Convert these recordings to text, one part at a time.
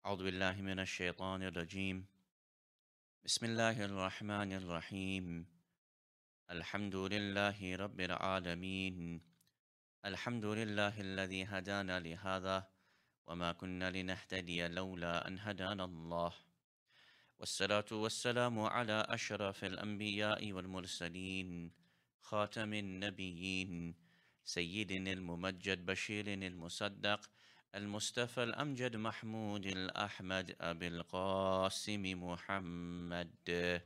أعوذ بالله من الشيطان الرجيم. بسم الله الرحمن الرحيم. الحمد لله رب العالمين. الحمد لله الذي هدانا لهذا وما كنا لنهتدي لولا أن هدانا الله. والصلاة والسلام على أشرف الأنبياء والمرسلين خاتم النبيين سيدنا الممجد بشير المصدق المصطفى الأمجد محمود الأحمد أبي القاسم محمد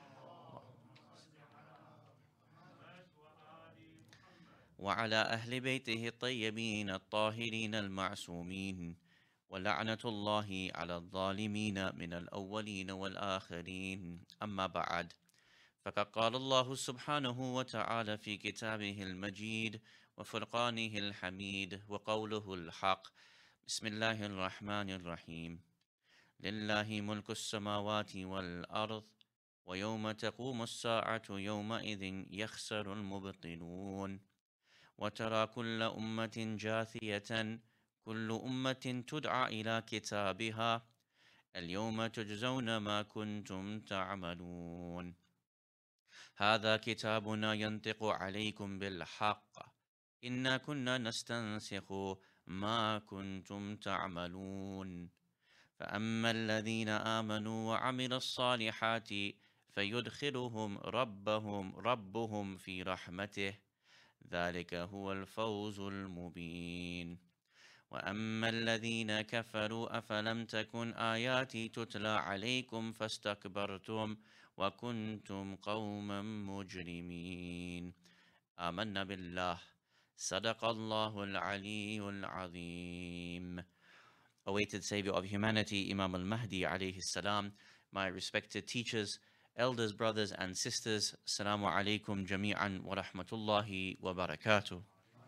وعلى أهل بيته الطيبين الطاهرين المعصومين ولعنة الله على الظالمين من الأولين والآخرين. أما بعد، فقد قال الله سبحانه وتعالى في كتابه المجيد وفرقانه الحميد وقوله الحق: بسم الله الرحمن الرحيم. لله ملك السماوات والأرض ويوم تقوم الساعة يومئذ يخسر المبطلون وترى كل أمة جاثية كل أمة تدعى إلى كتابها اليوم تجزون ما كنتم تعملون. هذا كتابنا ينطق عليكم بالحق إنا كنا نستنسخ ما كنتم تعملون. فأما الذين آمنوا وعملوا الصالحات فيدخلهم ربهم في رحمته ذلك هو الفوز المبين. وأما الذين كفروا أفلم تكن آياتي تتلى عليكم فاستكبرتم وكنتم قوما مجرمين. آمنا بالله. صدق الله العلي العظيم. Awaited Savior of humanity, Imam al-Mahdi alayhi salam, my respected teachers, elders, brothers and sisters, Assalamu alaikum jami'an wa rahmatullahi wa barakatuh.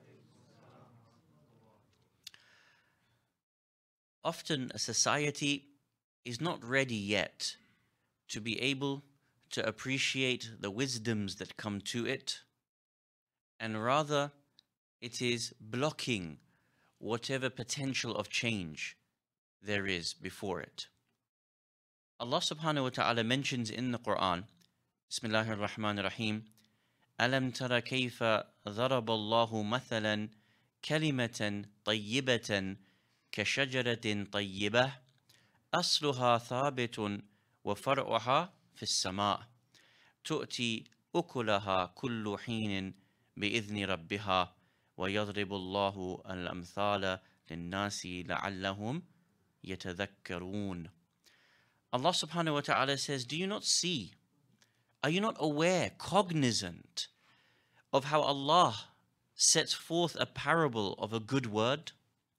Often a society is not ready yet to be able to appreciate the wisdoms that come to it, and rather it is blocking whatever potential of change there is before it. Allah subhanahu wa ta'ala mentions in the Quran, Bismillahir Rahmanir Rahim, Alam tara kayfa dharaba Allahu mathalan kalimatan tayyibatan كشجرة طيبة أصلها ثابت وفرعها في السماء تؤتي أكلها كل حين بإذن ربها ويضرب الله الأمثال للناس لعلهم يتذكرون. Allah subhanahu wa ta'ala says, do you not see, are you not aware, cognizant of how Allah sets forth a parable of a good word?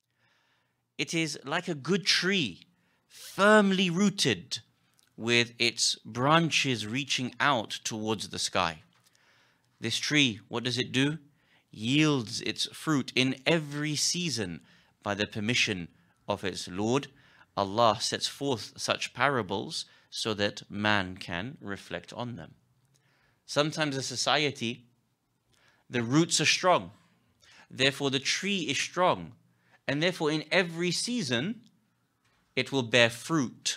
It is like a good tree, firmly rooted, with its branches reaching out towards the sky. This tree, what does it do? Yields its fruit in every season by the permission of its Lord. Allah sets forth such parables so that man can reflect on them. Sometimes a society, the roots are strong, therefore the tree is strong, and therefore in every season it will bear fruit.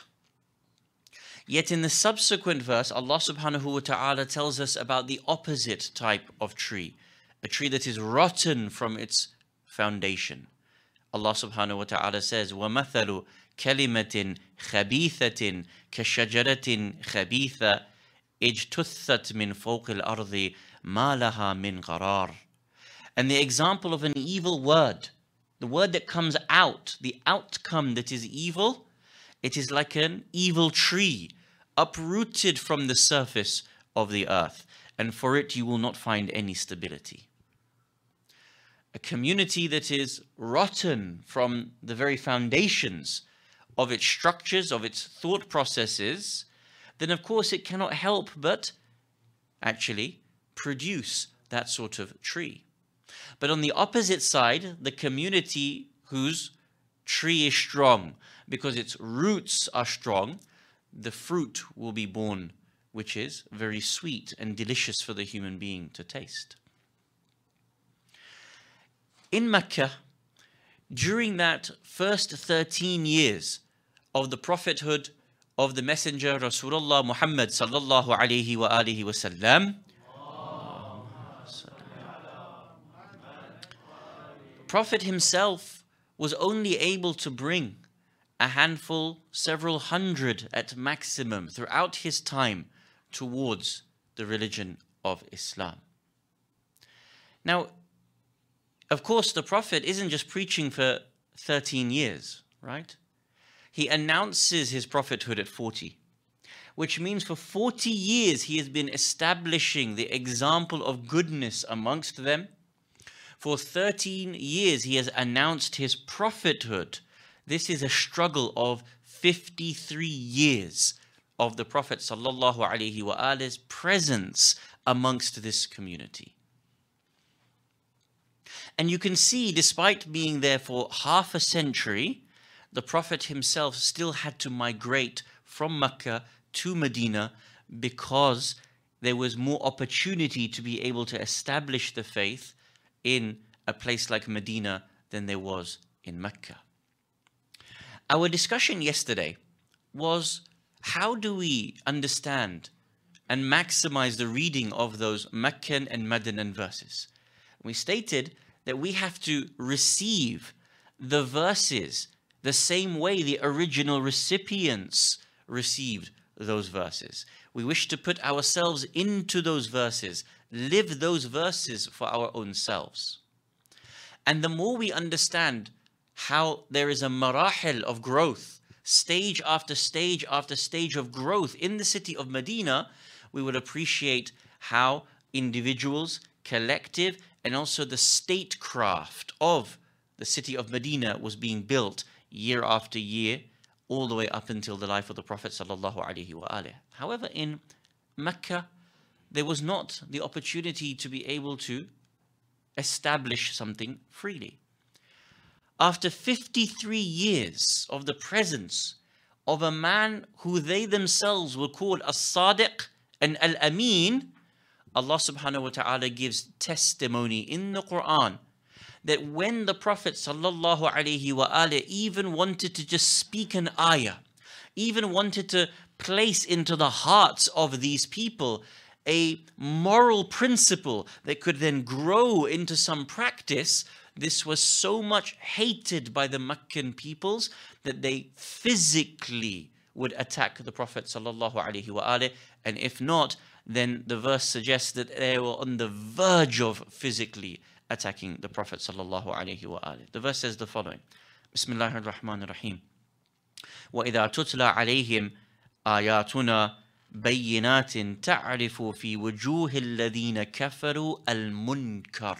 Yet in the subsequent verse, Allah subhanahu wa ta'ala tells us about the opposite type of tree, a tree that is rotten from its foundation. Allah subhanahu wa ta'ala says, وَمَثَلُ كَلِمَةٍ خَبِيثَةٍ كَشَجَرَةٍ خَبِيثَةٍ اجْتُثَّتْ مِنْ فَوْقِ الْأَرْضِ مَا لَهَا مِنْ قَرَارٍ. And the example of an evil word, the word that comes out, the outcome that is evil, it is like an evil tree uprooted from the surface of the earth, and for it you will not find any stability. A community that is rotten from the very foundations of its structures, of its thought processes, then of course it cannot help but actually produce that sort of tree. But on the opposite side, the community whose tree is strong, because its roots are strong, the fruit will be born, which is very sweet and delicious for the human being to taste. In Mecca, during that first 13 years of the prophethood of the messenger Rasulullah Muhammad sallallahu alayhi wa alihi wasallam. Prophet himself was only able to bring a handful, several hundred at maximum throughout his time towards the religion of Islam. Now, of course, the Prophet isn't just preaching for 13 years, right? He announces his prophethood at 40, which means for 40 years he has been establishing the example of goodness amongst them. For 13 years he has announced his prophethood. This is a struggle of 53 years of the Prophet sallallahu alaihi wasallam's presence amongst this community. And you can see, despite being there for half a century, the Prophet himself still had to migrate from Mecca to Medina because there was more opportunity to be able to establish the faith in a place like Medina than there was in Mecca. Our discussion yesterday was, how do we understand and maximize the reading of those Meccan and Medinan verses? We stated that we have to receive the verses the same way the original recipients received those verses. We wish to put ourselves into those verses, live those verses for our own selves. And the more we understand how there is a marahil of growth, stage after stage after stage of growth in the city of Medina, we would appreciate how individuals, collective, and also the statecraft of the city of Medina was being built year after year, all the way up until the life of the Prophet sallallahu alaihi wasallam. However, in Mecca, there was not the opportunity to be able to establish something freely. After 53 years of the presence of a man who they themselves will call As-Sadiq and Al-Amin, Allah subhanahu wa ta'ala gives testimony in the Quran that when the Prophet sallallahu alaihi wasallam even wanted to just speak an ayah, even wanted to place into the hearts of these people a moral principle that could then grow into some practice, this was so much hated by the Meccan peoples that they physically would attack the Prophet sallallahu alaihi wasallam, and if not, then the verse suggests that they were on the verge of physically attacking the Prophet sallallahu alaihi wasallam. The verse says the following: Bismillahir Rahmanir Rahim. وَإِذَا تُتْلَى عَلَيْهِمْ آيَاتُنَا بَيِّنَاتٍ تَعْرِفُ فِي وُجُوهِ الَّذِينَ كَفَرُوا الْمُنْكَرَ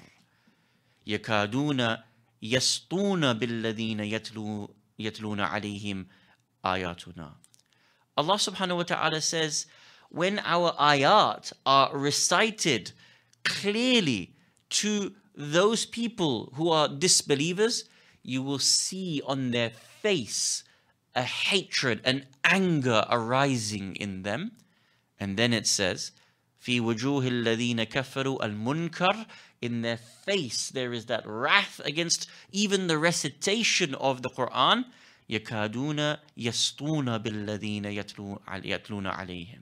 يَكَادُونَ يَسْطُونَ بِالَّذِينَ يَتْلُونَ عَلَيْهِمْ آيَاتُنَا. Allah subhanahu wa ta'ala says, when our ayat are recited clearly to those people who are disbelievers, you will see on their face a hatred, an anger arising in them. And then it says, في وجوه الذين كفروا المنكر, in their face there is that wrath against even the recitation of the Quran. يكادون يسطون بالذين يتلون عليهم.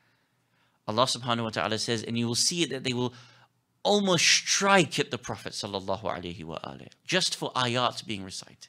Allah subhanahu wa ta'ala says, and you will see it that they will almost strike at the Prophet sallallahu alaihi wasallam just for ayat being recited.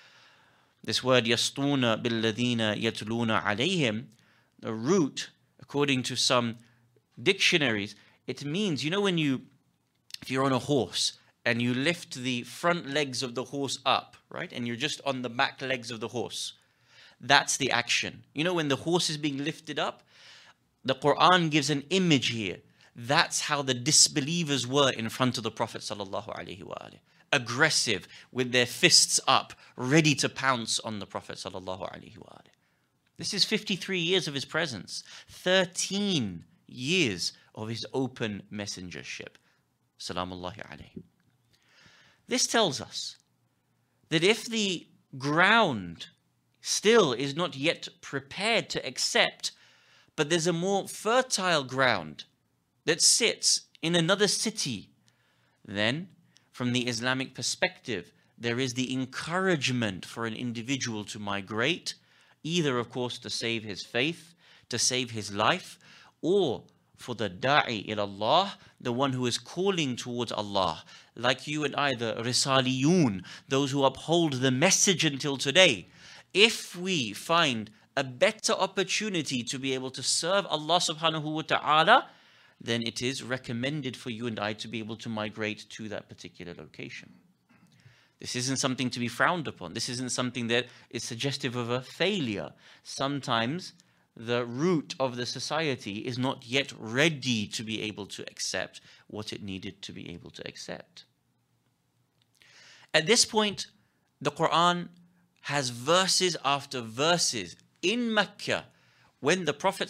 This word yastuna billadhina yatluna alayhim, the root, according to some dictionaries, it means, when if you're on a horse and you lift the front legs of the horse up, right, and you're just on the back legs of the horse, that's the action. When the horse is being lifted up, the Quran gives an image here. That's how the disbelievers were in front of the Prophet sallallahu alaihi wasallam. Aggressive, with their fists up, ready to pounce on the Prophet sallallahu alaihi wasallam. This is 53 years of his presence, 13 years of his open messengership. Salamullahi alayhi. This tells us that if the ground still is not yet prepared to accept, but there's a more fertile ground that sits in another city, then from the Islamic perspective, there is the encouragement for an individual to migrate either, of course, to save his faith, to save his life, or for the da'i ila Allah, the one who is calling towards Allah, like you and I, the risaliyun, those who uphold the message until today. If we find a better opportunity to be able to serve Allah subhanahu wa ta'ala, then it is recommended for you and I to be able to migrate to that particular location. This isn't something to be frowned upon. This isn't something that is suggestive of a failure. Sometimes the root of the society is not yet ready to be able to accept what it needed to be able to accept. At this point, the Quran has verses after verses in Mecca when the Prophet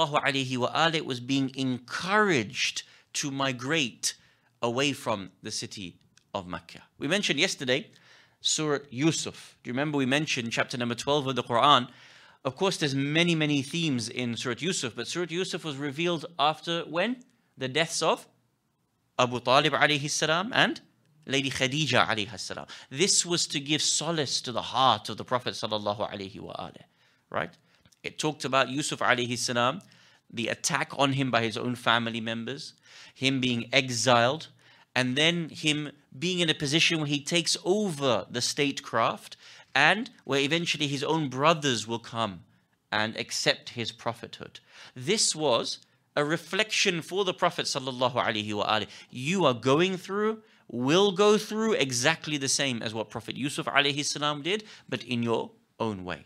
ﷺ was being encouraged to migrate away from the city of Mecca. We mentioned yesterday Surah Yusuf. Do you remember we mentioned chapter number 12 of the Quran? Of course, there's many themes in Surah Yusuf, but Surah Yusuf was revealed after when? The deaths of Abu Talib alayhi salam and Lady Khadija alayhi salam. This was to give solace to the heart of the Prophet sallallahu alayhi wa alayhi, right? It talked about Yusuf alayhi salam, the attack on him by his own family members, him being exiled, and then him being in a position where he takes over the statecraft, and where eventually his own brothers will come and accept his prophethood. This was a reflection for the Prophet sallallahu alaihi wasallam. You are going through, will go through exactly the same as what Prophet Yusuf alayhi salam did, but in your own way.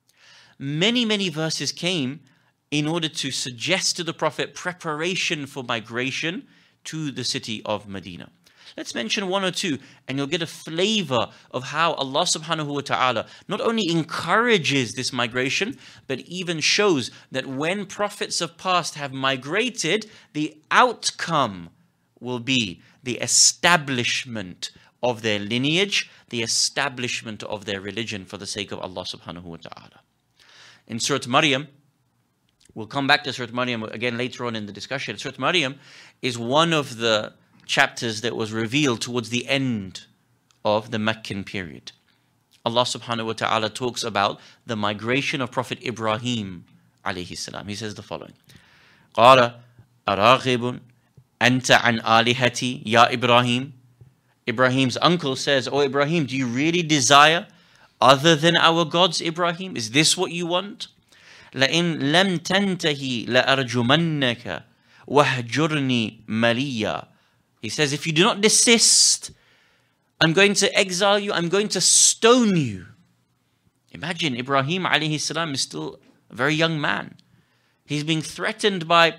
Many verses came in order to suggest to the Prophet preparation for migration to the city of Medina. Let's mention one or two, and you'll get a flavor of how Allah subhanahu wa ta'ala not only encourages this migration, but even shows that when prophets of past have migrated, the outcome will be the establishment of their lineage, the establishment of their religion for the sake of Allah subhanahu wa ta'ala. In Surah Maryam, we'll come back to Surah Maryam again later on in the discussion. Surah Maryam is one of the chapters that was revealed towards the end of the Meccan period. Allah subhanahu wa ta'ala talks about the migration of Prophet Ibrahim alayhi salam. He says the following: قَالَ أَرَاغِبٌ أَنْتَ عَنْ آلِهَتِي يَا Ibrahim. Ibrahim's uncle says, "Oh Ibrahim, do you really desire other than our gods, Ibrahim? Is this what you want? لَإِن لَمْ تَنْتَهِ لَأَرْجُمَنَّكَ وَهْجُرْنِي مَلِيًّا." He says, if you do not desist, I'm going to exile you, I'm going to stone you. Imagine, Ibrahim alayhi salam is still a very young man. He's being threatened by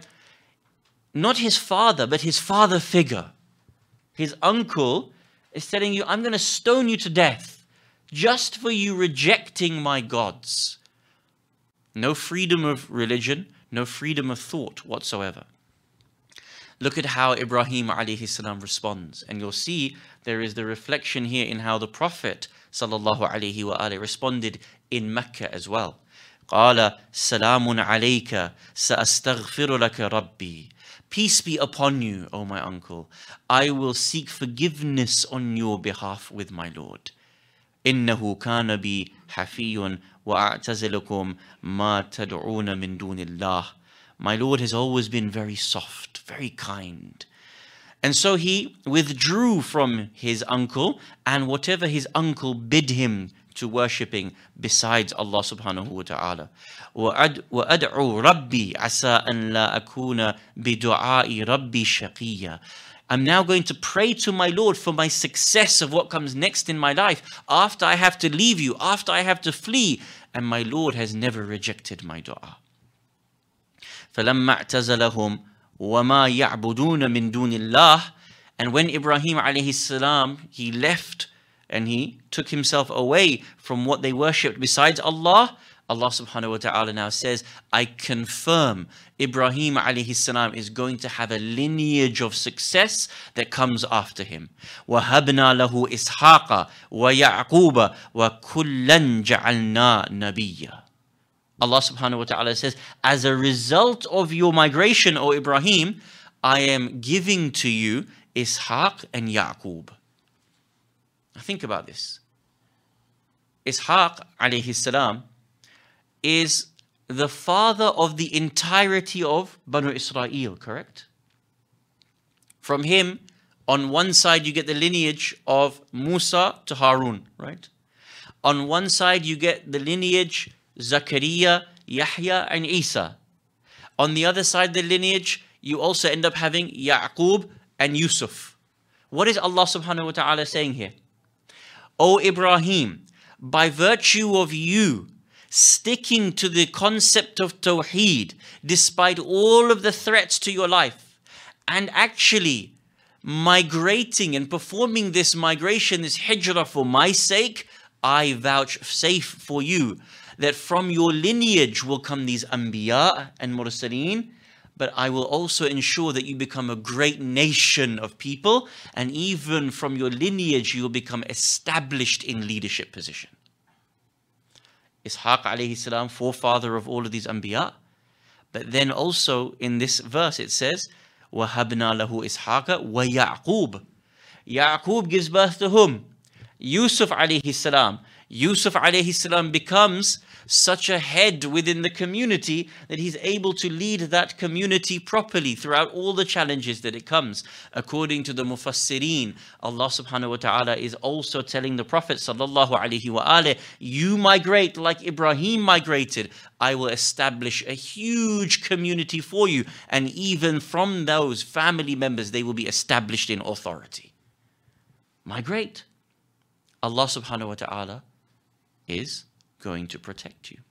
not his father, but his father figure. His uncle is telling you, I'm going to stone you to death just for you rejecting my gods. No freedom of religion, no freedom of thought whatsoever. Look at how Ibrahim alayhi salam responds, and you'll see there is the reflection here in how the Prophet sallallahu alayhi wa alayhi responded in Mecca as well. قَالَ سَلَامٌ عَلَيْكَ سَأَسْتَغْفِرُ لَكَ رَبِّي. Peace be upon you, O my uncle. I will seek forgiveness on your behalf with my Lord. إِنَّهُ كَانَ بِي حَفِيٌّ وَأَعْتَزِلُكُمْ مَا تَدْعُونَ مِن دُونِ اللَّهِ. My Lord has always been very soft, very kind. And so he withdrew from his uncle and whatever his uncle bid him to worshipping besides Allah subhanahu wa ta'ala. وَأَدْعُوا رَبِّي عَسَىٰ أَنْ لَا أَكُونَ بِدُعَاءِ رَبِّي شَقِيًّا. I'm now going to pray to my Lord for my success of what comes next in my life after I have to leave you, after I have to flee. And my Lord has never rejected my dua. فَلَمَّا اعْتَزَلَهُمْ وَمَا يَعْبُدُونَ مِن دُونِ اللَّهِ. And when Ibrahim alayhi salam, he left and he took himself away from what they worshipped besides Allah, Allah subhanahu wa ta'ala now says, I confirm Ibrahim alayhi salam is going to have a lineage of success that comes after him. وَهَبْنَا لَهُ إِسْحَاقَ وَيَعْقُوبَ وَكُلًّا جَعَلْنَا نَبِيًّا. Allah subhanahu wa ta'ala says, as a result of your migration, O Ibrahim, I am giving to you Ishaq and Yaqub. Now think about this. Ishaq alayhi salam is the father of the entirety of Banu Israel, correct? From him, on one side you get the lineage of Musa to Harun, right? On one side you get the lineage Zakaria, Yahya and Isa. On the other side of the lineage, you also end up having Yaqub and Yusuf. What is Allah subhanahu wa ta'ala saying here? O Ibrahim, by virtue of you sticking to the concept of Tawheed, despite all of the threats to your life, and actually migrating and performing this migration, this hijrah for my sake, I vouchsafe for you that from your lineage will come these Anbiya and Mursaleen, but I will also ensure that you become a great nation of people, and even from your lineage you will become established in leadership position. Ishaq alayhi salam, forefather of all of these Anbiya. But then also in this verse it says, وَهَبْنَا لَهُ إِسْحَاقَ وَيَعْقُوبَ. Yaqub gives birth to whom? Yusuf alayhi salam. Yusuf alayhi salam becomes such a head within the community that he's able to lead that community properly throughout all the challenges that it comes. According to the Mufassirin, Allah subhanahu wa ta'ala is also telling the Prophet sallallahu alaihi wasallam, you migrate like Ibrahim migrated. I will establish a huge community for you, and even from those family members they will be established in authority. Migrate. Allah subhanahu wa ta'ala is going to protect you.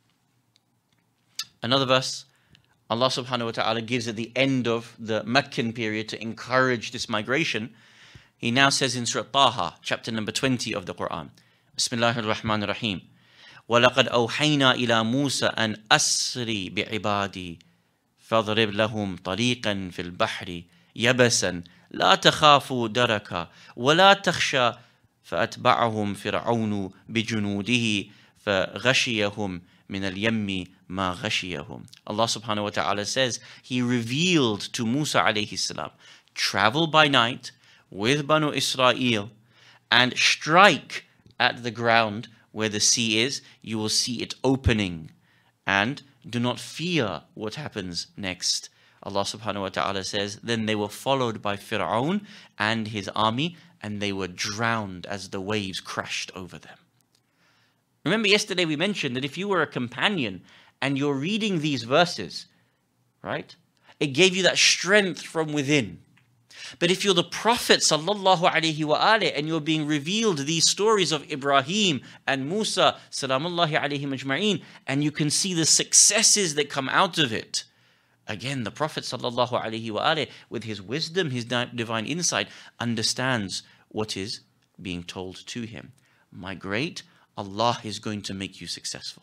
Another verse Allah subhanahu wa ta'ala gives at the end of the Meccan period to encourage this migration. He now says in Surah Taha, chapter number 20 of the Quran, Bismillahir Rahmanir Rahim, وَلَقَدْ أَوْحَيْنَا إِلَى مُوسَى أَنْ أَسْرِ بِعِبَادِي فَاضْرِبْ لَهُمْ طَرِيقًا فِي الْبَحْرِ يَبَسًا لَا تَخَافُوا دَرَكًا وَلَا تَخْشَى فَأَتْبَعَهُمْ فِرْعَوْنُ بِجُنُودِهِ فَغَشِيَهُمْ مِنَ الْيَمِّ مَا غَشِيَهُمْ. Allah subhanahu wa ta'ala says, He revealed to Musa alayhi salam, travel by night with Banu Israel and strike at the ground where the sea is. You will see it opening, and do not fear what happens next. Allah subhanahu wa ta'ala says, then they were followed by Fir'aun and his army, and they were drowned as the waves crashed over them. Remember yesterday we mentioned that if you were a companion and you're reading these verses, right, it gave you that strength from within. But if you're the Prophet sallallahu alaihi wasallam and you're being revealed these stories of Ibrahim and Musa salamullahi alayhim ajma'in, and you can see the successes that come out of it, again, the Prophet sallallahu alaihi wasallam, with his wisdom, his divine insight, understands what is being told to him. Migrate, Allah is going to make you successful.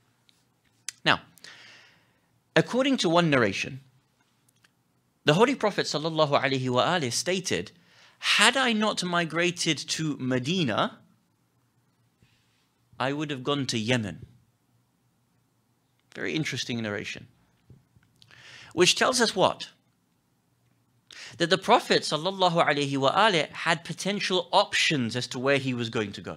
Now, according to one narration, the Holy Prophet sallallahu alaihi wasallam stated, had I not migrated to Medina, I would have gone to Yemen. Very interesting narration. Which tells us what? That the Prophet sallallahu alaihi wasallam had potential options as to where he was going to go.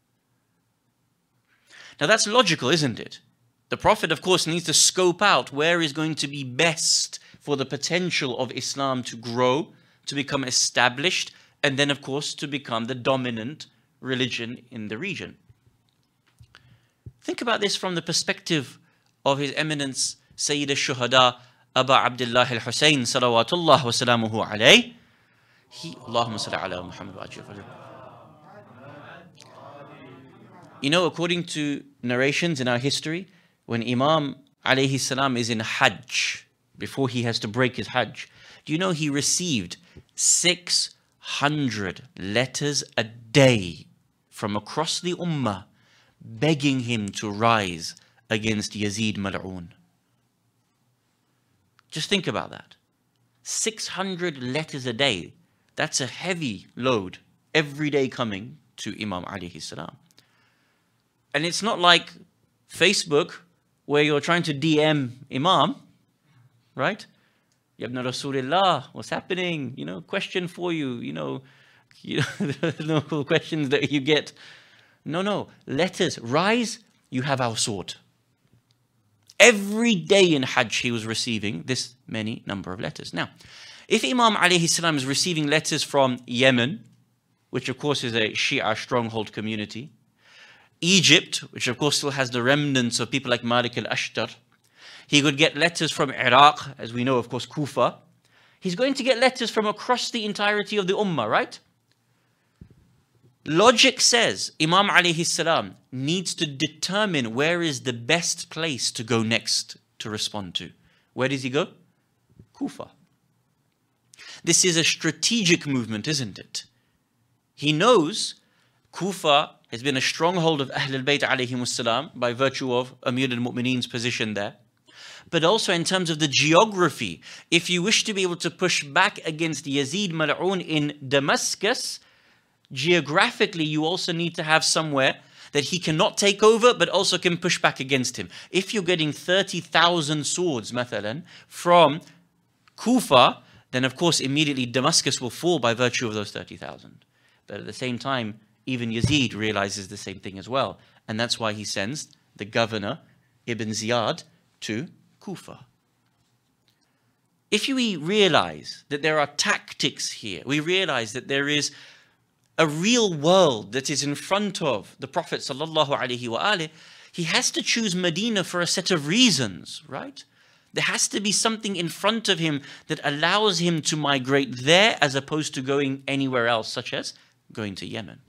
Now that's logical, isn't it? The Prophet, of course, needs to scope out where is going to be best for the potential of Islam to grow, to become established, and then, of course, to become the dominant religion in the region. Think about this from the perspective of His Eminence Sayyid al-Shuhada, Aba Abdullah al-Hussein, salawatullah wa salamuhu alayh. Allahumma salli ala Muhammad wa ajil. You know, according to narrations in our history, when Imam alayhi salam is in Hajj, before he has to break his Hajj, do you know he received 600 letters a day from across the Ummah begging him to rise against Yazid Mal'un? Just think about that. 600 letters a day. That's a heavy load every day coming to Imam alayhi salam. And it's not like Facebook where you're trying to DM Imam, right? Yabna Rasulullah, what's happening? You know, question for you, you know, no questions that you get. No, letters. Rise, you have our sword. Every day in Hajj he was receiving this many number of letters. Now, if Imam alayhi salam is receiving letters from Yemen, which of course is a Shia stronghold community, Egypt, which of course still has the remnants of people like Malik al-Ashtar, he could get letters from Iraq, as we know, of course, Kufa. He's going to get letters from across the entirety of the Ummah, right? Logic says Imam alayhi salam needs to determine where is the best place to go next to respond to. Where does he go? Kufa. This is a strategic movement, isn't it? He knows Kufa has been a stronghold of Ahlul Bayt alayhimus salam by virtue of Amir al-Mu'mineen's position there. But also in terms of the geography, if you wish to be able to push back against Yazid Mal'un in Damascus, geographically you also need to have somewhere that he cannot take over but also can push back against him. If you're getting 30,000 swords, mathalan, from Kufa, then of course immediately Damascus will fall by virtue of those 30,000. But at the same time, even Yazid realizes the same thing as well. And that's why he sends the governor, Ibn Ziyad, to Kufa. If we realize that there are tactics here, we realize that there is a real world that is in front of the Prophet sallallahu alaihi wasallam, he has to choose Medina for a set of reasons, right? There has to be something in front of him that allows him to migrate there as opposed to going anywhere else, such as going to Yemen.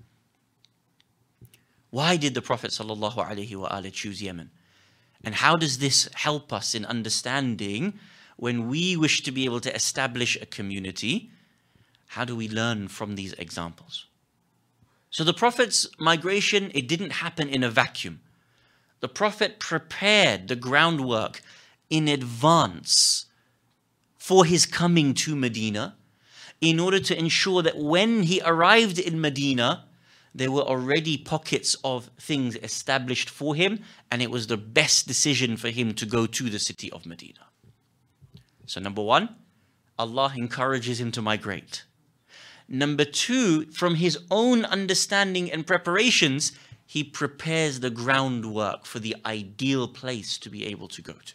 Why did the Prophet sallallahu alaihi wasallam choose Yemen? And how does this help us in understanding when we wish to be able to establish a community? How do we learn from these examples? So the Prophet's migration, it didn't happen in a vacuum. The Prophet prepared the groundwork in advance for his coming to Medina in order to ensure that when he arrived in Medina, there were already pockets of things established for him, and it was the best decision for him to go to the city of Medina. So number one, Allah encourages him to migrate. Number two, from his own understanding and preparations, he prepares the groundwork for the ideal place to be able to go to.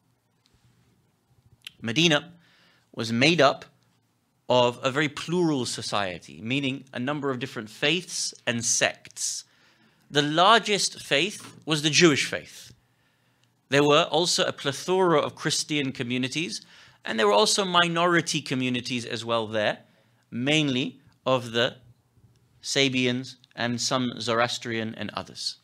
Medina was made up of a very plural society, meaning a number of different faiths and sects. The largest faith was the Jewish faith. There were also a plethora of Christian communities, and there were also minority communities as well there, mainly of the Sabians and some Zoroastrian and others.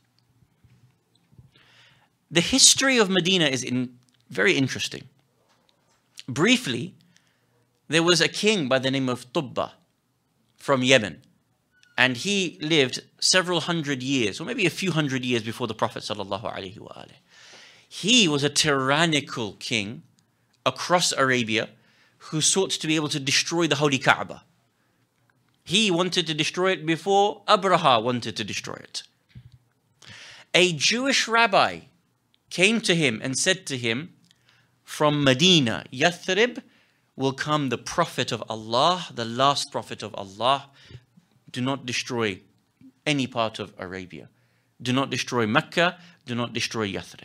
The history of Medina is very interesting. Briefly, there was a king by the name of Tubba from Yemen, and he lived several hundred years, or maybe a few hundred years before the Prophet ﷺ. He was a tyrannical king across Arabia who sought to be able to destroy the Holy Kaaba. He wanted to destroy it before Abraha wanted to destroy it. A Jewish rabbi came to him and said to him, from Medina, Yathrib, will come the Prophet of Allah, the last Prophet of Allah. Do not destroy any part of Arabia. Do not destroy Mecca. Do not destroy Yathrib.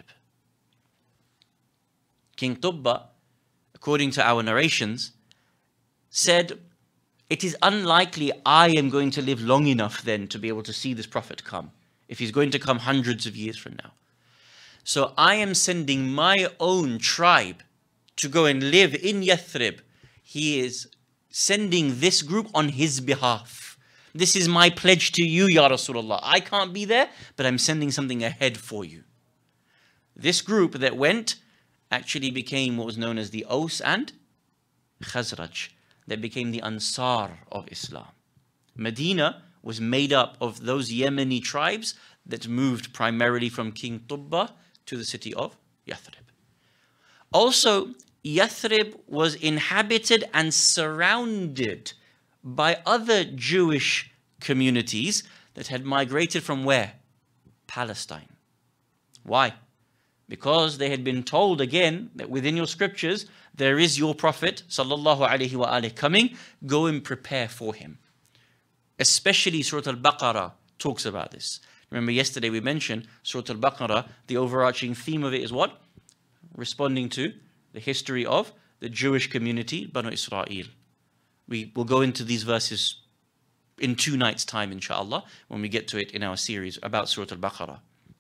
King Tubba, according to our narrations, said, it is unlikely I am going to live long enough then to be able to see this Prophet come, if he's going to come hundreds of years from now. So I am sending my own tribe to go and live in Yathrib. He is sending this group on his behalf. This is my pledge to you, Ya Rasulullah. I can't be there, but I'm sending something ahead for you. This group that went actually became what was known as the Aus and Khazraj. That became the Ansar of Islam. Medina was made up of those Yemeni tribes that moved primarily from King Tubba to the city of Yathrib. Also, Yathrib was inhabited and surrounded by other Jewish communities that had migrated from where? Palestine. Why? Because they had been told again that within your scriptures there is your Prophet sallallahu alaihi wasallam coming. Go and prepare for him. Especially Surah Al-Baqarah talks about this. Remember yesterday we mentioned Surah Al-Baqarah, the overarching theme of it is what? responding to the history of the Jewish community, Banu Israel. We will go into these verses in 2 nights' time, inshallah, when we get to it in our series about Surah Al-Baqarah.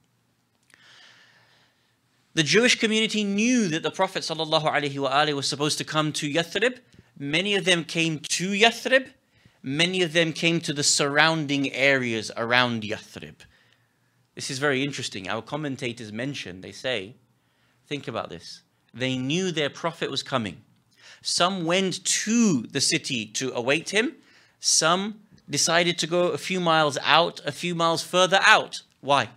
The Jewish community knew that the Prophet ﷺ was supposed to come to Yathrib. Many of them came to Yathrib. Many of them came to the surrounding areas around Yathrib. This is very interesting. Our commentators mention, they say, think about this. They knew their Prophet was coming. Some went to the city to await him. Some decided to go a few miles out, a few miles further out. Why?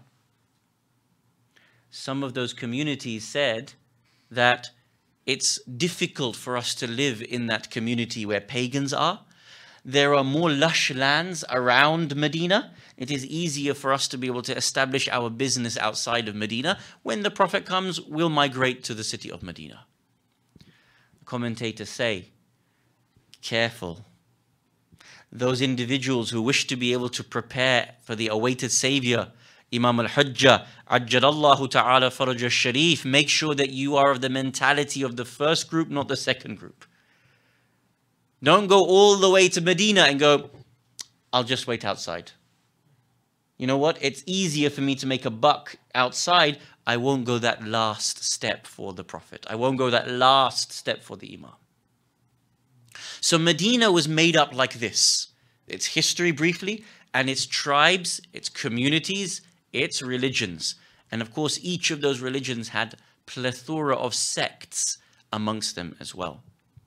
Some of those communities said that it's difficult for us to live in that community where pagans are. There are more lush lands around Medina. It is easier for us to be able to establish our business outside of Medina. When the Prophet comes, we'll migrate to the city of Medina. Commentators say, careful. Those individuals who wish to be able to prepare for the awaited Savior, Imam al-Hujjah, Ajjalallahu ta'ala faraj al-Sharif, make sure that you are of the mentality of the first group, not the second group. Don't go all the way to Medina and go, I'll just wait outside. You know what? It's easier for me to make a buck outside. I won't go that last step for the Prophet. I won't go that last step for the Imam. So Medina was made up like this. Its history briefly, and its tribes, its communities, its religions. And of course, each of those religions had plethora of sects amongst them as well.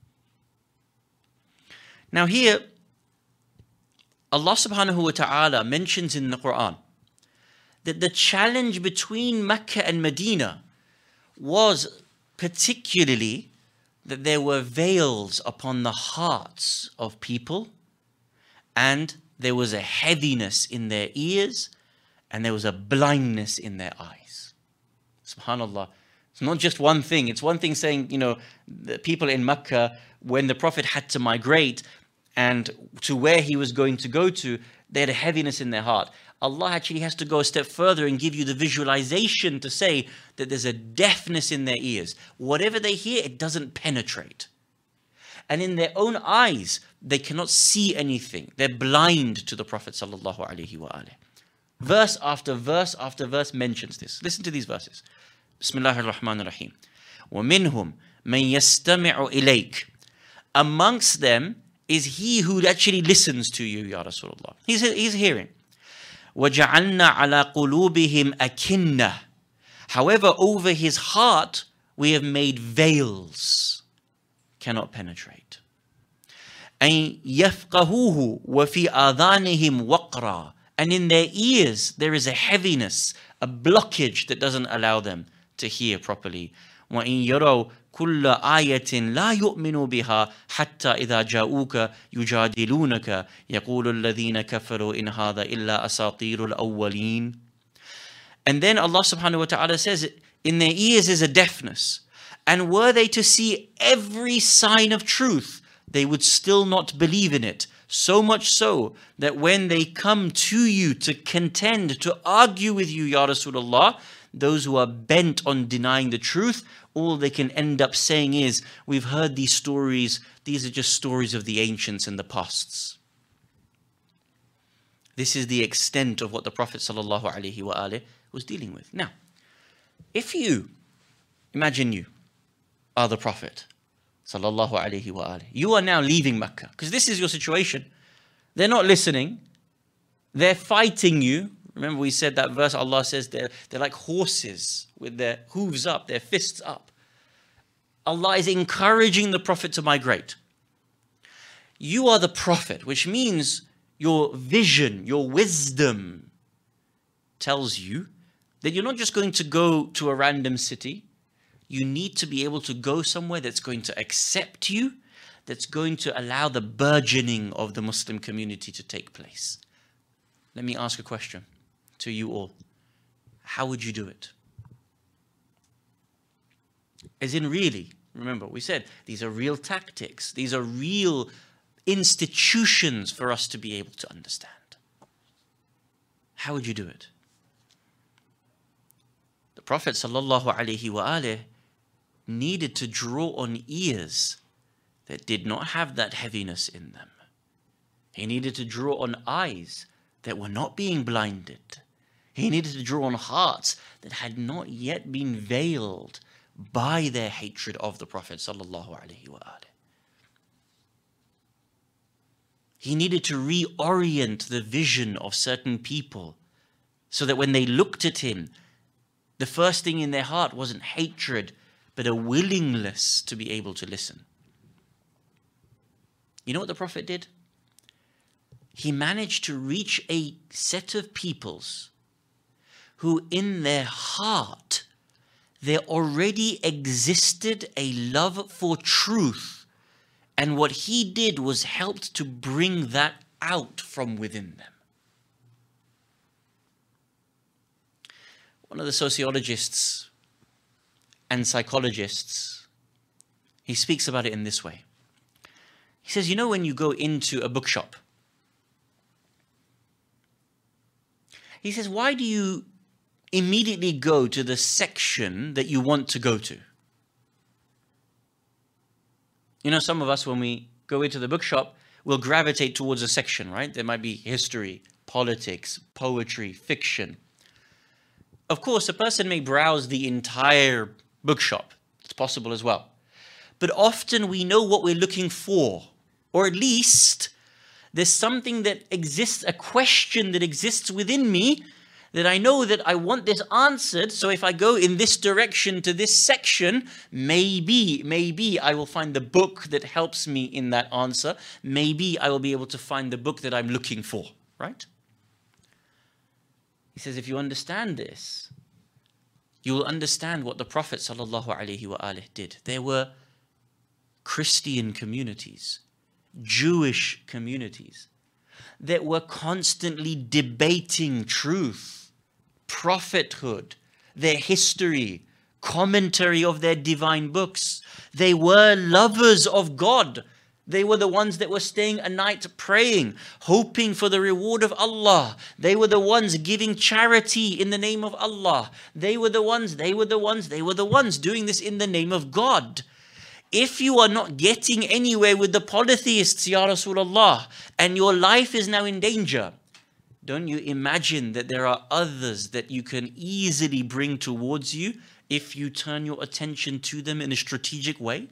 Now here, Allah subhanahu wa ta'ala mentions in the Quran that the challenge between Mecca and Medina was particularly that there were veils upon the hearts of people, and there was a heaviness in their ears, and there was a blindness in their eyes. SubhanAllah. It's not just one thing. It's one thing saying, you know, the people in Mecca, when the Prophet had to migrate and to where he was going to go to, they had a heaviness in their heart. Allah actually has to go a step further and give you the visualization to say that there's a deafness in their ears. Whatever they hear, it doesn't penetrate. And in their own eyes, they cannot see anything. They're blind to the Prophet sallallahu alaihi wasallam. Verse after verse after verse mentions this. Listen to these verses. Bismillahir Rahmanir Rahim. وَمِنْهُمْ مَنْ يَسْتَمِعُ إِلَيْكَ. Amongst them is he who actually listens to you, Ya Rasulullah. He's hearing. وَجَعَلْنَا عَلَى قُلُوبِهِمْ أَكِنَّةً. However, over his heart, we have made veils. Cannot penetrate. أَن يَفْقَهُوهُ وَفِي آذَانِهِمْ وَقْرًا. And in their ears, there is a heaviness, a blockage that doesn't allow them to hear properly. وَإِن يَرَوْا كل آية لا يؤمنوا بها حتى إذا جاءوك يجادلونك يقول الذين كفروا إن هذا إلا أساطير الأولين. And then Allah subhanahu wa ta'ala says, in their ears is a deafness. And were they to see every sign of truth, they would still not believe in it. So much so that when they come to you to contend, to argue with you, Ya Rasulullah, those who are bent on denying the truth, all they can end up saying is, we've heard these stories, these are just stories of the ancients and the pasts. This is the extent of what the Prophet ﷺ was dealing with. Now, if you, imagine you are the Prophet ﷺ, you are now leaving Mecca, because this is your situation. They're not listening, they're fighting you. Remember we said that verse, Allah says they're like horses with their hooves up, their fists up. Allah is encouraging the Prophet to migrate. You are the Prophet, which means your vision, your wisdom tells you that you're not just going to go to a random city. You need to be able to go somewhere that's going to accept you, that's going to allow the burgeoning of the Muslim community to take place. Let me ask a question to you all. How would you do it? As in really, remember we said these are real tactics. These are real institutions for us to be able to understand. How would you do it? The Prophet sallallahu alaihi wasallam needed to draw on ears that did not have that heaviness in them. He needed to draw on eyes that were not being blinded. He needed to draw on hearts that had not yet been veiled by their hatred of the Prophet sallallahu alaihi wasallam. He needed to reorient the vision of certain people so that when they looked at him, the first thing in their heart wasn't hatred, but a willingness to be able to listen. You know what the Prophet did? He managed to reach a set of peoples who in their heart, there already existed a love for truth. And what he did was helped to bring that out from within them. One of the sociologists and psychologists, he speaks about it in this way. He says, you know, when you go into a bookshop, he says, why do you immediately go to the section that you want to go to? You know, some of us, when we go into the bookshop, will gravitate towards a section, right? There might be history, politics, poetry, fiction. Of course, a person may browse the entire bookshop. It's possible as well. But often we know what we're looking for, or at least there's something that exists, a question that exists within me that I know that I want this answered. So if I go in this direction to this section, maybe I will find the book that helps me in that answer. Maybe I will be able to find the book that I'm looking for, right? He says, if you understand this, you will understand what the Prophet ﷺ did. There were Christian communities, Jewish communities that were constantly debating truth, prophethood, their history, commentary of their divine books. They were lovers of God. They were the ones that were staying a night praying, hoping for the reward of Allah. They were the ones giving charity in the name of Allah. They were the ones doing this in the name of God. If you are not getting anywhere with the polytheists, Ya Rasulullah, and your life is now in danger, don't you imagine that there are others that you can easily bring towards you if you turn your attention to them in a strategic way?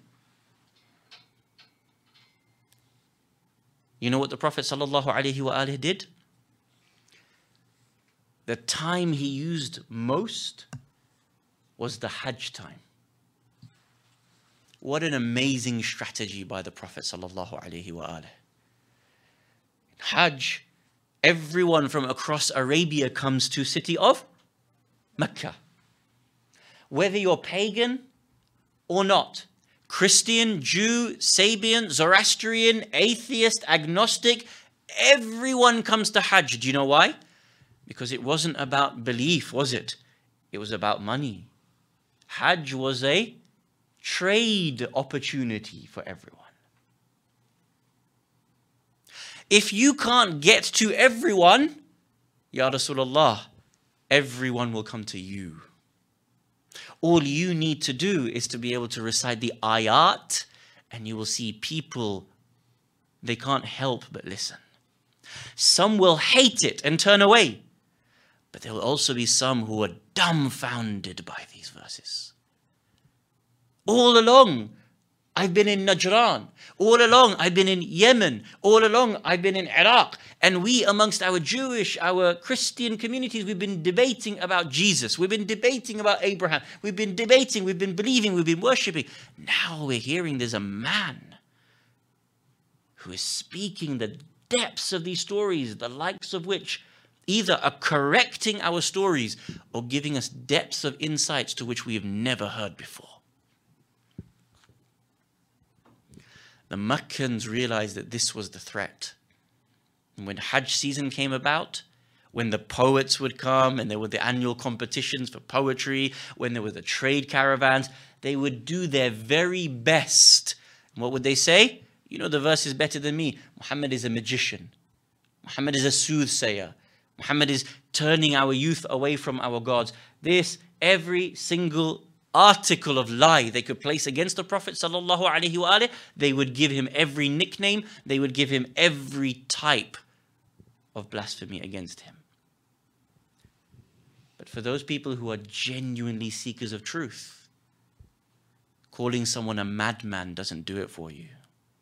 You know what the Prophet ﷺ did? The time he used most was the Hajj time. What an amazing strategy by the Prophet ﷺ. Hajj, everyone from across Arabia comes to city of Mecca. Whether you're pagan or not, Christian, Jew, Sabian, Zoroastrian, atheist, agnostic, everyone comes to Hajj. Do you know why? Because it wasn't about belief, was it? It was about money. Hajj was a trade opportunity for everyone. If you can't get to everyone, Ya Rasulullah, everyone will come to you. All you need to do is to be able to recite the ayat, and you will see people, they can't help but listen. Some will hate it and turn away, but there will also be some who are dumbfounded by these verses. All along, I've been in Najran. All along, I've been in Yemen. All along, I've been in Iraq. And we, amongst our Jewish, our Christian communities, we've been debating about Jesus. We've been debating about Abraham. We've been debating, we've been believing, we've been worshipping. Now we're hearing there's a man who is speaking the depths of these stories, the likes of which either are correcting our stories or giving us depths of insights to which we have never heard before. The Meccans realized that this was the threat. And when Hajj season came about, when the poets would come and there were the annual competitions for poetry, when there were the trade caravans, they would do their very best. And what would they say? You know the verse is better than me. Muhammad is a magician. Muhammad is a soothsayer. Muhammad is turning our youth away from our gods. This, every single article of lie they could place against the Prophet sallallahu alaihi wasallam, they would give him every nickname, they would give him every type of blasphemy against him. But for those people who are genuinely seekers of truth, calling someone a madman doesn't do it for you.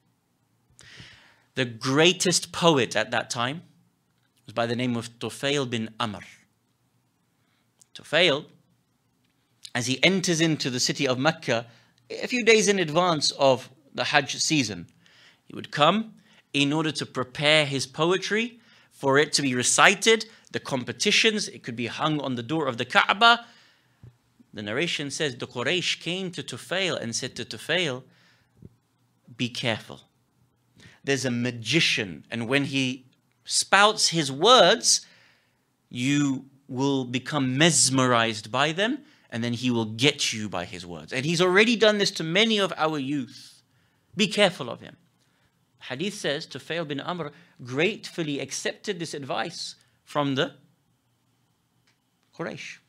The greatest poet at that time was by the name of Tufail bin Amr. Tufail, as he enters into the city of Mecca a few days in advance of the Hajj season, he would come in order to prepare his poetry for it to be recited, the competitions, it could be hung on the door of the Kaaba. The narration says the Quraysh came to Tufail and said to Tufail, be careful. There's a magician, and when he spouts his words, you will become mesmerized by them, and then he will get you by his words. And he's already done this to many of our youth. Be careful of him. Hadith says Tufail bin Amr gratefully accepted this advice from the Quraysh.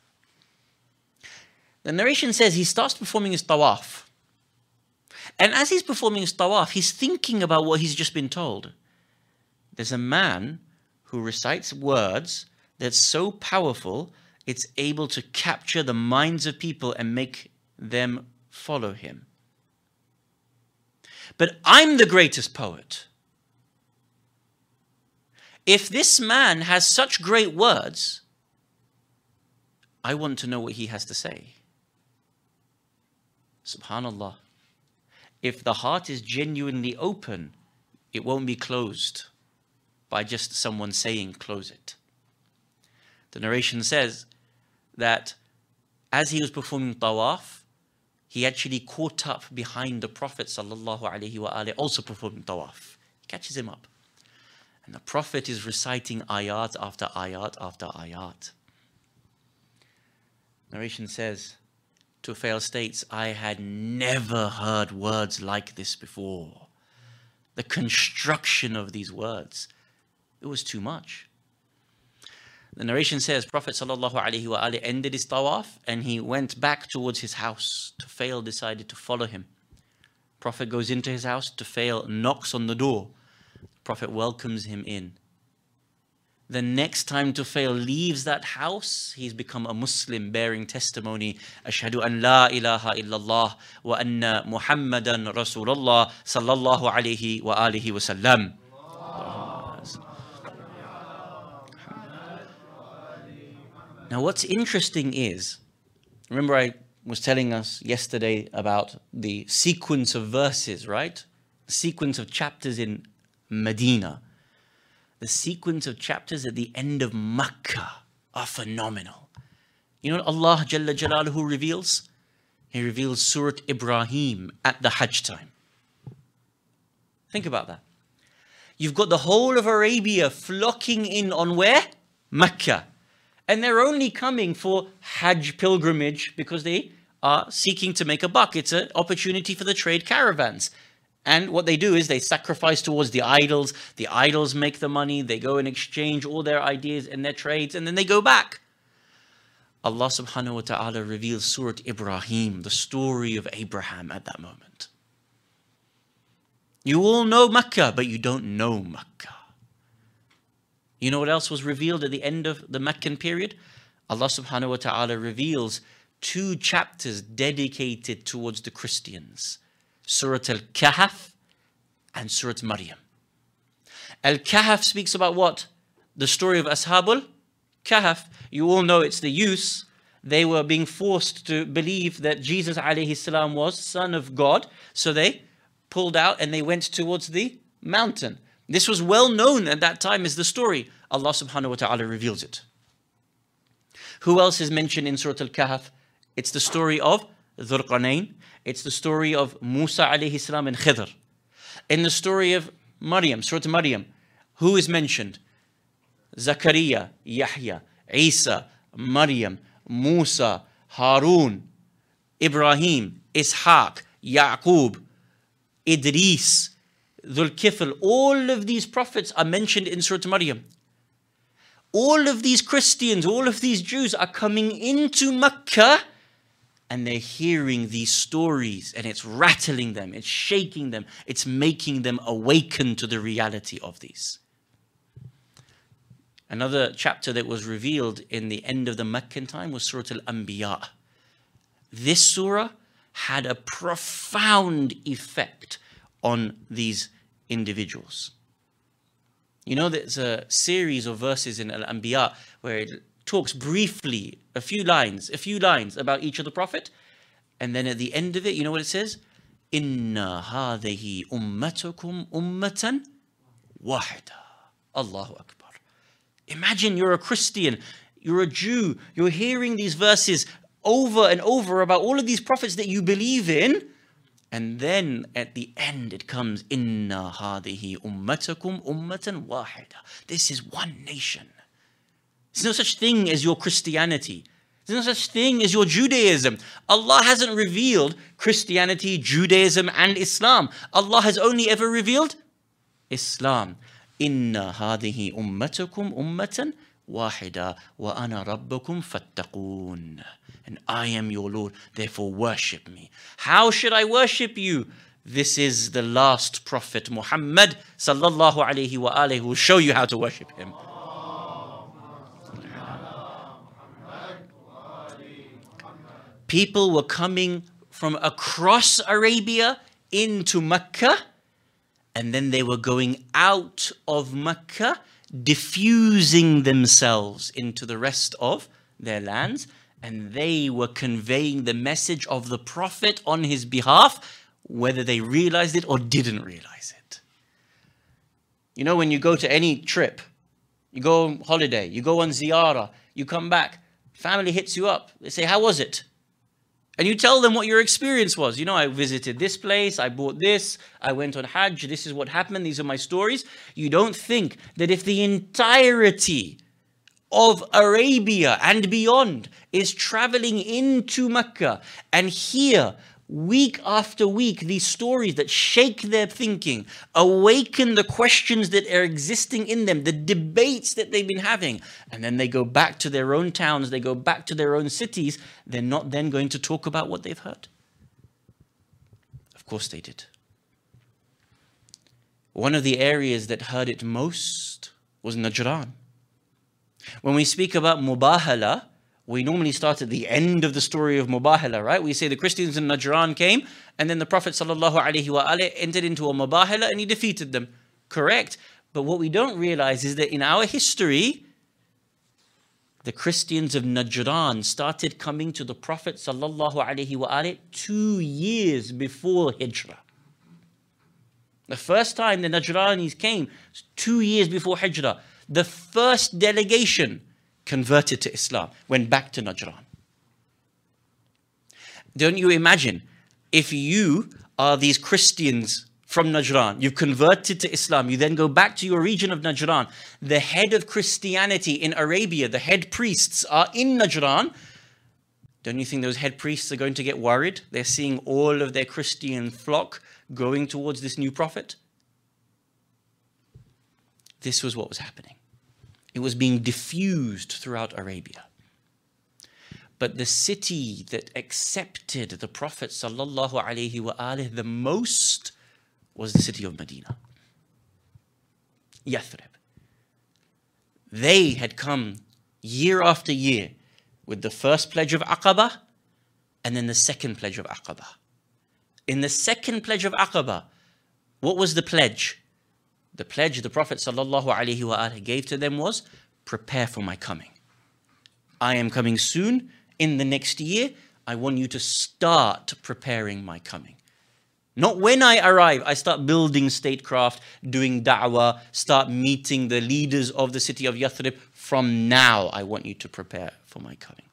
The narration says he starts performing his tawaf. And as he's performing his tawaf, he's thinking about what he's just been told. There's a man who recites words that's so powerful, it's able to capture the minds of people and make them follow him. But I'm the greatest poet. If this man has such great words, I want to know what he has to say. Subhanallah. If the heart is genuinely open, it won't be closed by just someone saying, close it. The narration says that as he was performing tawaf, he actually caught up behind the Prophet sallallahu alaihi wasallam, also performing tawaf. He catches him up. And the Prophet is reciting ayat after ayat after ayat. Narration says, Tufail states, I had never heard words like this before. The construction of these words, it was too much. The narration says, Prophet ﷺ ended his tawaf and he went back towards his house. Tufail decided to follow him. Prophet goes into his house, Tufail knocks on the door. Prophet welcomes him in. The next time Tufail leaves that house, he's become a Muslim bearing testimony. Ashhadu an la ilaha illallah wa anna Muhammadan Rasulullah sallallahu alayhi wa alihi wa sallam. Now what's interesting is, remember I was telling us yesterday about the sequence of verses, right? The sequence of chapters in Medina. The sequence of chapters at the end of Makkah are phenomenal. You know what Allah Jalla Jalaluhu reveals? He reveals Surah Ibrahim at the Hajj time. Think about that. You've got the whole of Arabia flocking in on where? Makkah. And they're only coming for Hajj pilgrimage because they are seeking to make a buck. It's an opportunity for the trade caravans. And what they do is they sacrifice towards the idols. The idols make the money. They go and exchange all their ideas and their trades. And then they go back. Allah subhanahu wa ta'ala reveals Surah Ibrahim, the story of Abraham at that moment. You all know Makkah, but you don't know Makkah. You know what else was revealed at the end of the Meccan period? Allah subhanahu wa ta'ala reveals 2 chapters dedicated towards the Christians. Surah Al-Kahf and Surah Maryam. Al-Kahf speaks about what? The story of Ashabul Kahf. You all know it's the youths. They were being forced to believe that Jesus alayhi salam was Son of God. So they pulled out and they went towards the mountain. This was well known at that time as the story. Allah subhanahu wa ta'ala reveals it. Who else is mentioned in Surah Al-Kahf? It's the story of Dhul Qarnayn. It's the story of Musa alayhi salam and Khidr. In the story of Maryam, Surah Maryam, who is mentioned? Zakaria, Yahya, Isa, Maryam, Musa, Harun, Ibrahim, Ishaq, Yaqub, Idris, Dhul Kifl. All of these prophets are mentioned in Surah Maryam. All of these Christians, all of these Jews are coming into Makkah and they're hearing these stories, and it's rattling them, it's shaking them, it's making them awaken to the reality of these. Another chapter that was revealed in the end of the Meccan time was Surah Al-Anbiya. This surah had a profound effect on these individuals. You know, there's a series of verses in Al-Anbiya where it talks briefly, a few lines about each of the prophet. And then at the end of it, you know what it says? Inna hadhihi ummatukum ummatan wahida. Allahu Akbar. Imagine you're a Christian, you're a Jew, you're hearing these verses over and over about all of these prophets that you believe in. And then at the end it comes, Inna hadihi ummatakum ummatan wahida. This is one nation. There's no such thing as your Christianity. There's no such thing as your Judaism. Allah hasn't revealed Christianity, Judaism, and Islam. Allah has only ever revealed Islam. Inna hadihi ummatakum ummatan wahida wa ana rabbukum fattaqoon. And I am your Lord, therefore worship me. How should I worship you? This is the last prophet, Muhammad sallallahu alayhi wa alayhi, who will show you how to worship him. People were coming from across Arabia into Mecca, and then they were going out of Mecca, diffusing themselves into the rest of their lands, and they were conveying the message of the Prophet on his behalf, whether they realized it or didn't realize it. You know, when you go to any trip, you go on holiday, you go on ziyarah, you come back, family hits you up, they say, how was it? And you tell them what your experience was. You know, I visited this place, I bought this, I went on Hajj, this is what happened, these are my stories. You don't think that if the entirety of Arabia and beyond is traveling into Mecca and hear week after week these stories that shake their thinking, awaken the questions that are existing in them, the debates that they've been having, and then they go back to their own towns, they go back to their own cities, they're not then going to talk about what they've heard. Of course they did. One of the areas that heard it most was Najran. When we speak about Mubahala, we normally start at the end of the story of Mubahala, right? We say the Christians in Najran came, and then the Prophet ﷺ entered into a Mubahala and he defeated them. Correct. But what we don't realize is that in our history, the Christians of Najran started coming to the Prophet ﷺ 2 years before Hijrah. The first time the Najranis came, 2 years before Hijrah, the first delegation converted to Islam, went back to Najran. Don't you imagine if you are these Christians from Najran, you've converted to Islam, you then go back to your region of Najran, the head of Christianity in Arabia, the head priests are in Najran. Don't you think those head priests are going to get worried? They're seeing all of their Christian flock going towards this new prophet. This was what was happening. It was being diffused throughout Arabia. But the city that accepted the Prophet ﷺ the most was the city of Medina. Yathrib. They had come year after year with the first pledge of Aqaba and then the second pledge of Aqaba. In the second pledge of Aqaba, what was the pledge? The pledge the Prophet ﷺ gave to them was, prepare for my coming. I am coming soon. In the next year, I want you to start preparing my coming. Not when I arrive, I start building statecraft, doing da'wah, start meeting the leaders of the city of Yathrib. From now, I want you to prepare for my coming.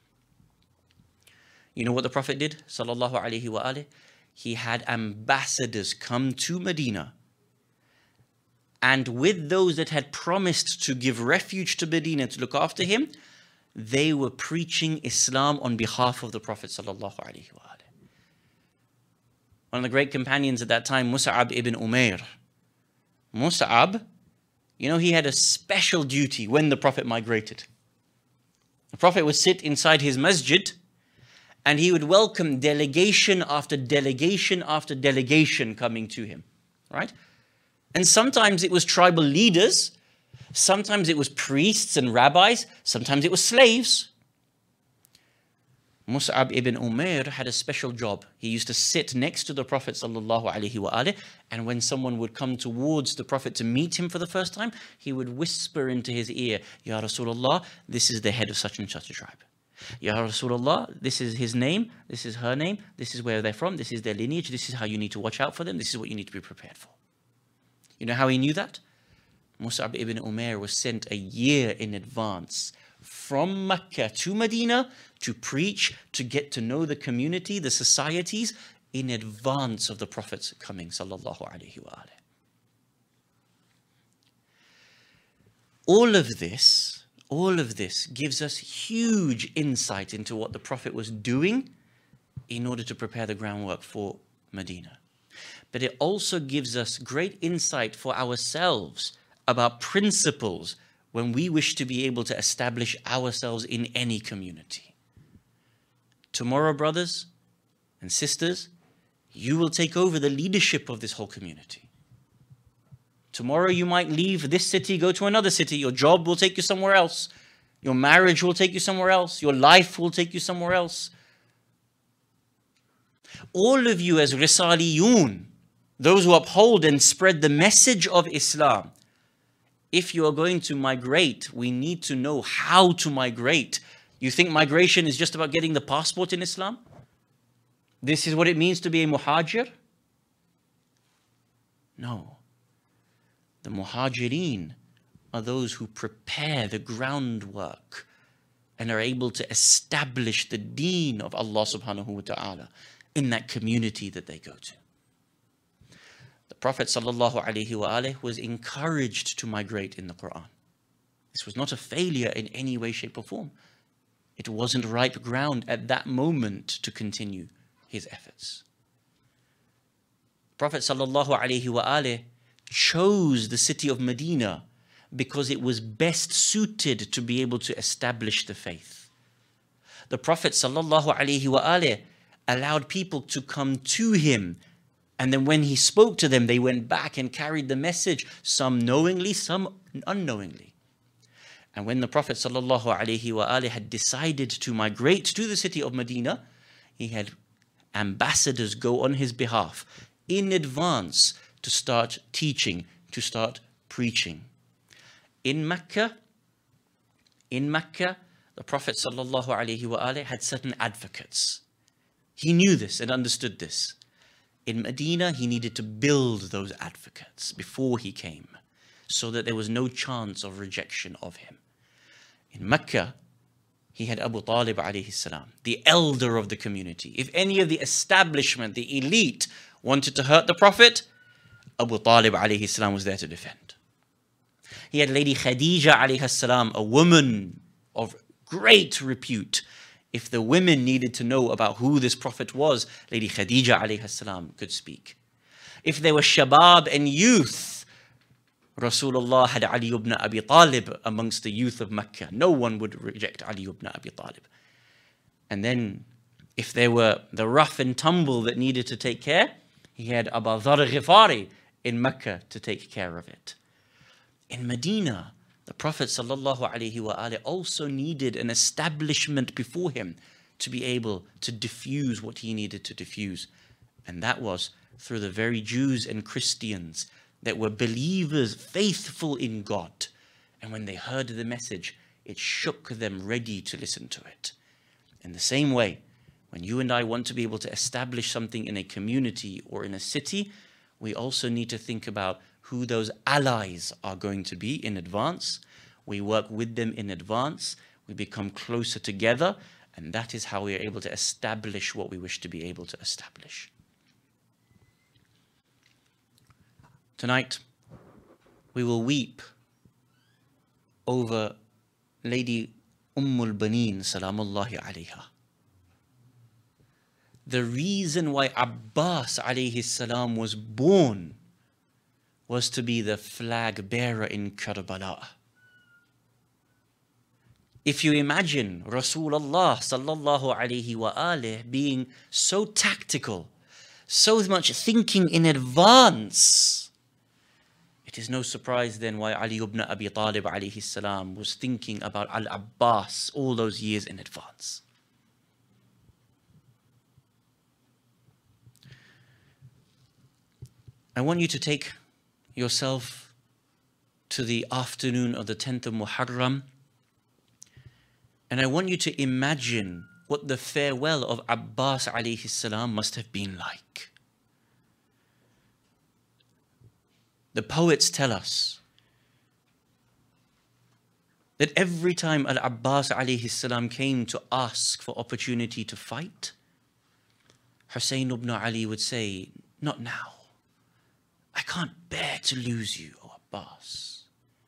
You know what the Prophet did? ﷺ? He had ambassadors come to Medina. And with those that had promised to give refuge to Medina to look after him, they were preaching Islam on behalf of the Prophet ﷺ. One of the great companions at that time, Mus'ab ibn Umair. Mus'ab, you know, he had a special duty when the Prophet migrated. The Prophet would sit inside his masjid, And he would welcome delegation after delegation after delegation coming to him, right? And sometimes it was tribal leaders, sometimes it was priests and rabbis, sometimes it was slaves. Mus'ab ibn Umair had a special job. He used to sit next to the Prophet ﷺ, and when someone would come towards the Prophet to meet him for the first time, he would whisper into his ear, Ya Rasulullah, this is the head of such and such a tribe. Ya Rasulullah, this is his name, this is her name, this is where they're from, this is their lineage, this is how you need to watch out for them, this is what you need to be prepared for. You know how he knew that? Mus'ab ibn Umair was sent a year in advance from Mecca to Medina to preach, to get to know the community, the societies, in advance of the Prophet's coming, sallallahu alaihi wa alaihi. All of this gives us huge insight into what the Prophet was doing in order to prepare the groundwork for Medina. But it also gives us great insight for ourselves about principles when we wish to be able to establish ourselves in any community. Tomorrow, brothers and sisters, you will take over the leadership of this whole community. Tomorrow you might leave this city, go to another city. Your job will take you somewhere else. Your marriage will take you somewhere else. Your life will take you somewhere else. All of you as Risaliyun, those who uphold and spread the message of Islam, if you are going to migrate, we need to know how to migrate. You think migration is just about getting the passport in Islam? This is what it means to be a muhajir? No. The muhajirin are those who prepare the groundwork and are able to establish the deen of Allah subhanahu wa ta'ala in that community that they go to. The Prophet sallallahu alaihi wasallam was encouraged to migrate in the Quran. This was not a failure in any way, shape or form. It wasn't ripe ground at that moment to continue his efforts. Prophet sallallahu alaihi wasallam chose the city of Medina because it was best suited to be able to establish the faith. The Prophet sallallahu alaihi wasallam allowed people to come to him, and then when he spoke to them, they went back and carried the message, some knowingly, some unknowingly. And when the Prophet ﷺ had decided to migrate to the city of Medina, he had ambassadors go on his behalf in advance to start teaching, to start preaching. In Mecca, the Prophet ﷺ had certain advocates. He knew this and understood this. In Medina, he needed to build those advocates before he came, so that there was no chance of rejection of him. In Mecca, he had Abu Talib alayhi salam, the elder of the community. If any of the establishment, the elite, wanted to hurt the Prophet, Abu Talib alayhi salam was there to defend. He had Lady Khadija alayhi salam, a woman of great repute. If the women needed to know about who this Prophet was, Lady Khadija alayhi salam could speak. If there was shabab and youth, Rasulullah had Ali ibn Abi Talib amongst the youth of Mecca. No one would reject Ali ibn Abi Talib. And then, if there were the rough and tumble that needed to take care, he had Abu Dharr Ghifari in Mecca to take care of it. In Medina, the Prophet ﷺ also needed an establishment before him to be able to diffuse what he needed to diffuse. And that was through the very Jews and Christians that were believers, faithful in God. And when they heard the message, it shook them ready to listen to it. In the same way, when you and I want to be able to establish something in a community or in a city, we also need to think about who those allies are going to be in advance. We work with them in advance. We become closer together. And that is how we are able to establish what we wish to be able to establish. Tonight, we will weep over Lady Ummul Baneen, salamullahi alayha. The reason why Abbas alayhi salam was born was to be the flag bearer in Karbala. If you imagine Rasulullah sallallahu alayhi wa alih being so tactical, so much thinking in advance, it is no surprise then why Ali ibn Abi Talib alayhi salam was thinking about Al-Abbas all those years in advance. I want you to take yourself to the afternoon of the 10th of Muharram, and I want you to imagine what the farewell of Abbas alayhi salam must have been like. The poets tell us that every time Al-Abbas alayhi salam came to ask for opportunity to fight, Hussein ibn Ali would say, "Not now. I can't bear to lose you, O Abbas."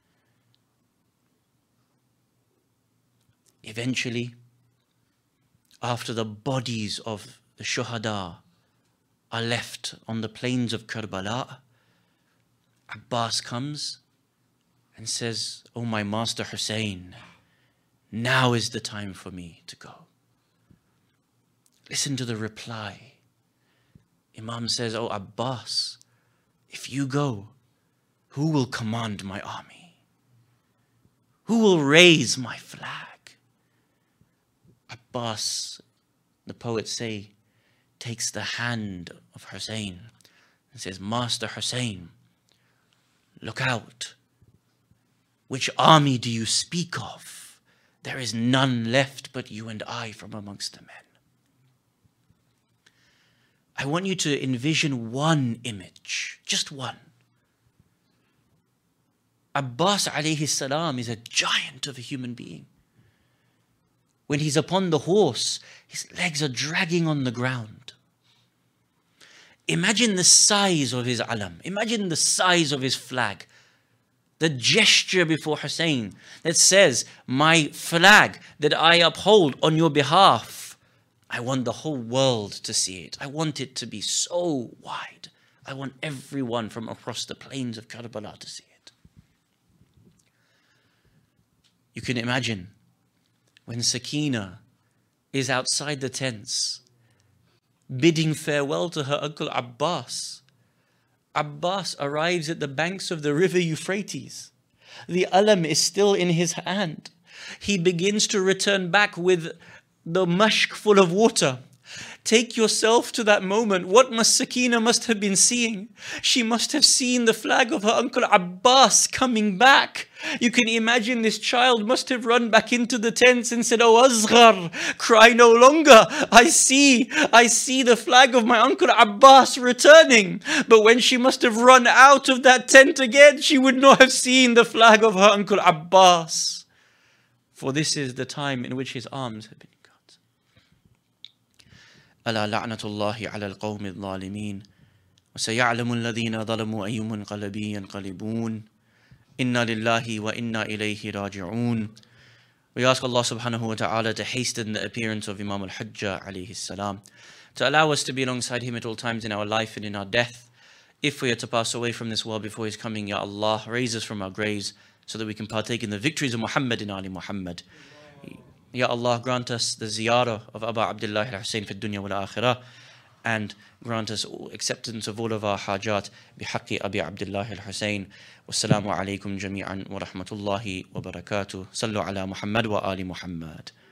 Eventually, after the bodies of the shuhada are left on the plains of Karbala, Abbas comes and says, "Oh, my master Hussein, now is the time for me to go." Listen to the reply. Imam says, "Oh, Abbas, if you go, who will command my army? Who will raise my flag?" Abbas, the poets say, takes the hand of Hussein and says, "Master Hussein, look out. Which army do you speak of? There is none left but you and I from amongst the men." I want you to envision one image, just one. Abbas alayhi salam is a giant of a human being. When he's upon the horse, his legs are dragging on the ground. Imagine the size of his alam. Imagine the size of his flag. The gesture before Hussein that says, "My flag that I uphold on your behalf, I want the whole world to see it. I want it to be so wide. I want everyone from across the plains of Karbala to see it." You can imagine when Sakina is outside the tents, bidding farewell to her uncle Abbas. Abbas arrives at the banks of the river Euphrates. The alam is still in his hand. He begins to return back with the mashk full of water. Take yourself to that moment. What Sakina must have been seeing? She must have seen the flag of her uncle Abbas coming back. You can imagine this child must have run back into the tents and said, "Oh Asghar, cry no longer. I see the flag of my uncle Abbas returning." But when she must have run out of that tent again, she would not have seen the flag of her uncle Abbas. For this is the time in which his arms have been cut. ألا لعنة الله على القوم الظالمين وسيعلم الذين ظلموا أي منقلب ينقلبون إنا لله وإنا إليه راجعون. We ask Allah subhanahu wa ta'ala to hasten the appearance of Imam al-Hujjah alayhi salam, to allow us to be alongside him at all times in our life and in our death. If we are to pass away from this world before his coming, Ya Allah, raise us from our graves so that we can partake in the victories of Muhammad and Ali Muhammad. Ya Allah, grant us the ziyarah of Aba Abdullah al-Hussein fi dunya wal akhirah, and grant us acceptance of all of our hajat bihaqqi Abi Abdullah al-Hussein. Wassalamu alaykum jami'an wa rahmatullahi wa barakatuh. Sallu ala Muhammad wa ali Muhammad.